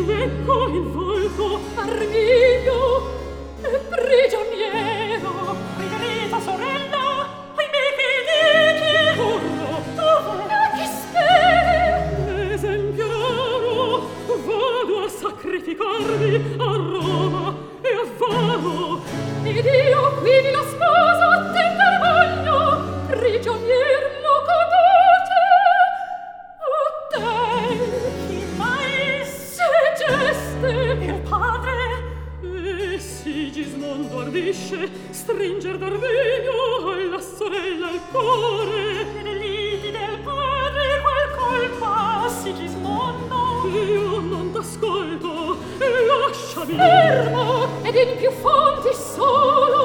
Ecco il volto Arminio e prigioniero. Margherita, sorella, ahimè che dici? Corro, dove? A chi speri? L'esempio raro, vado a sacrificarvi a Roma e a Varo. Ed io qui la sposa attender voglio, prigionier lo godate. A te, chi mai se geste mio padre? E Sigismondo ardisce stringer d'Arminio alla sorella il cuore. E dell'iti del padre qual colpa, Sigismondo? Io non t'ascolto, lasciami. Fermo, ed in più fonti solo